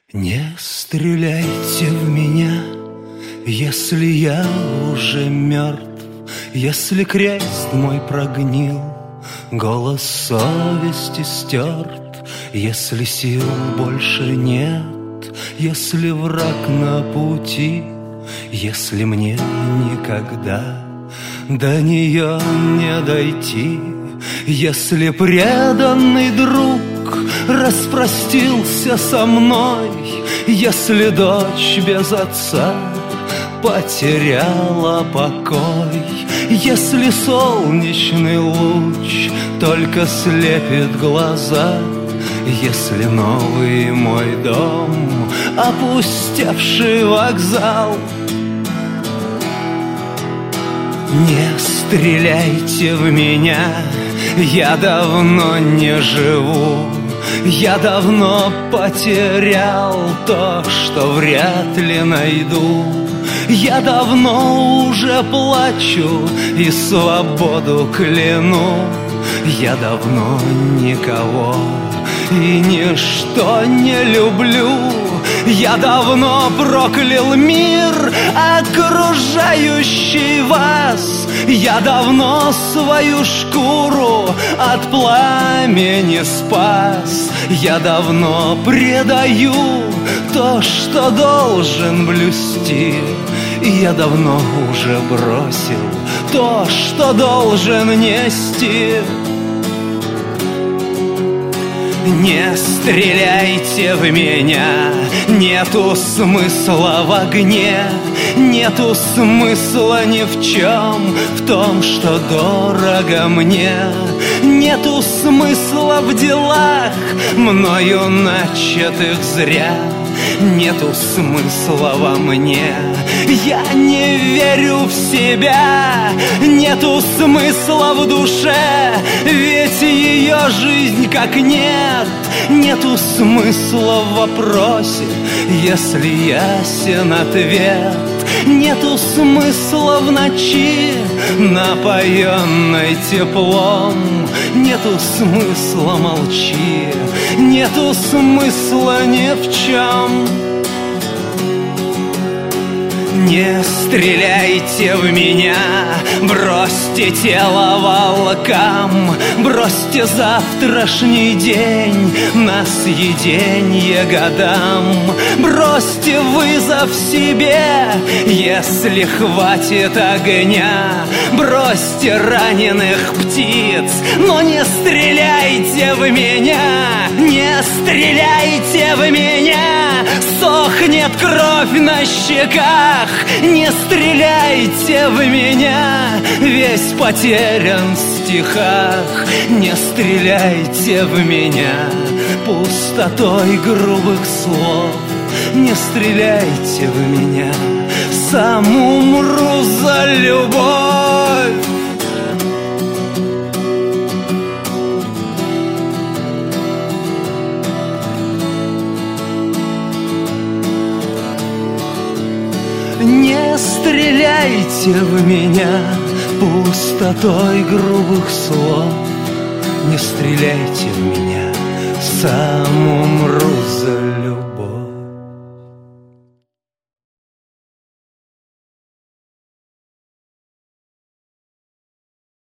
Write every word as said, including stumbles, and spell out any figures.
Не стреляйте в меня, если я уже мертв, если крест мой прогнил, голос совести стерт, если сил больше нет, если враг на пути, если мне никогда до нее не дойти, если преданный друг распростился со мной, если дочь без отца потеряла покой, если солнечный луч только слепит глаза, если новый мой дом опустевший вокзал. Не стреляйте в меня, я давно не живу, я давно потерял то, что вряд ли найду. Я давно уже плачу и свободу кляну, я давно никого и ничто не люблю. Я давно проклял мир, окружающий вас. Я давно свою шкуру от пламени спас. Я давно предаю то, что должен блюсти. Я давно уже бросил то, что должен нести. Не стреляйте в меня, нету смысла в огне, нету смысла ни в чем, в том, что дорого мне. Нету смысла в делах, мною начатых зря. Нету смысла во мне, я не верю в себя. Нету смысла в душе, ведь ее жизнь как нет. Нету смысла в вопросе, если ясен ответ. Нету смысла в ночи, напоенной теплом. Нету смысла, молчи, нету смысла ни в чем. Не стреляйте в меня, бросьте тело волкам, бросьте завтрашний день на съеденье годам. Бросьте вызов себе, если хватит огня. Бросьте раненых птиц, но не стреляйте в меня. Не стреляйте в меня, сохнет кровь на щеках. Не стреляйте в меня, весь потерян в стихах. Не стреляйте в меня пустотой грубых слов. Не стреляйте в меня, сам умру за любовь. Не стреляйте в меня пустотой грубых слов. Не стреляйте в меня, сам умру за любовь.